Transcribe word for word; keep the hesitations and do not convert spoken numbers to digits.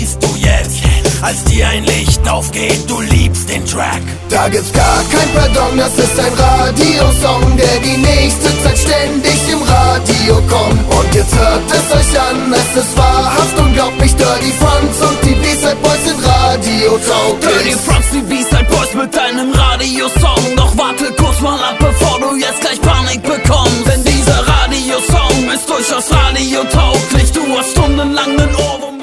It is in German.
siehst du jetzt, als dir ein Licht aufgeht, du liebst den Track. Da gibt's gar kein Pardon, das ist ein Radiosong, der die nächste Zeit ständig im Radio kommt. Und jetzt hört es euch an, es ist wahrhaft unglaublich. Dirty Fronts und die B-Side Boys sind radiotauglich. Dirty Fronts, die B-Side Boys mit deinem Radiosong. Doch warte kurz mal ab, bevor du jetzt gleich Panik bekommst. Denn dieser Radiosong ist durchaus radiotauglich. Du hast stundenlang nen Ohrwurm.